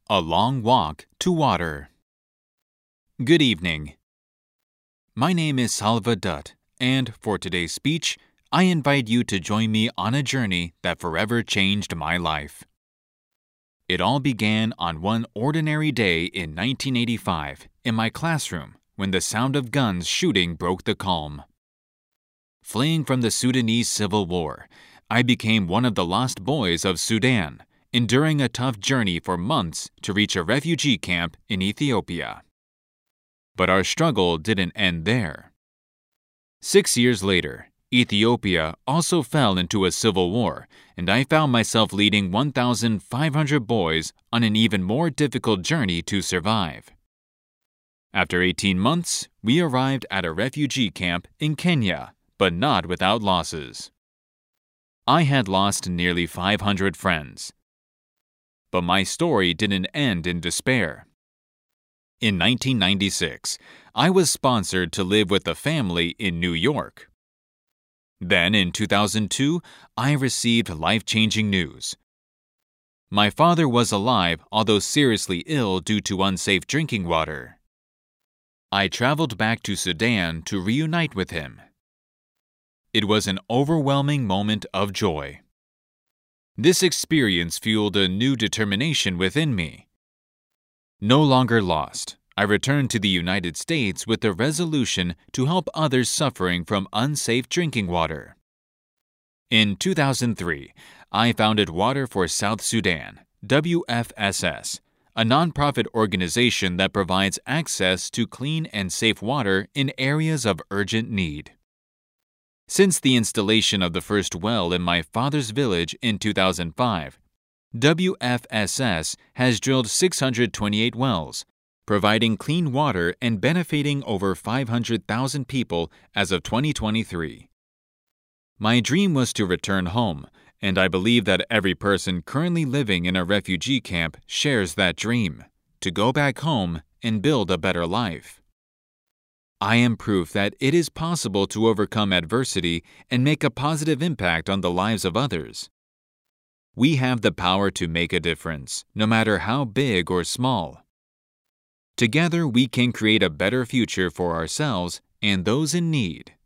A long walk to water. Good evening. My name is Salva Dutt, and for today's speech, I invite you to join me on a journey that forever changed my life. It all began on one ordinary day in 1985 in my classroom when the sound of guns shooting broke the calm. Fleeing from the Sudanese Civil War, I became one of the lost boys of Sudan, enduring a tough journey for months to reach a refugee camp in Ethiopia. But our struggle didn't end there. 6 years later, Ethiopia also fell into a civil war, and I found myself leading 1,500 boys on an even more difficult journey to survive. After 18 months, we arrived at a refugee camp in Kenya, but not without losses. I had lost nearly 500 friends. But my story didn't end in despair. In 1996, I was sponsored to live with a family in New York. Then in 2002, I received life-changing news. My father was alive, although seriously ill due to unsafe drinking water. I traveled back to Sudan to reunite with him. It was an overwhelming moment of joy. This experience fueled a new determination within me. No longer lost, I returned to the United States with the resolution to help others suffering from unsafe drinking water. In 2003, I founded Water for South Sudan, WFSS, a nonprofit organization that provides access to clean and safe water in areas of urgent need. Since the installation of the first well in my father's village in 2005, WFSS has drilled 628 wells, providing clean water and benefiting over 500,000 people as of 2023. My dream was to return home, and I believe that every person currently living in a refugee camp shares that dream, to go back home and build a better life. I am proof that it is possible to overcome adversity and make a positive impact on the lives of others. We have the power to make a difference, no matter how big or small. Together, we can create a better future for ourselves and those in need.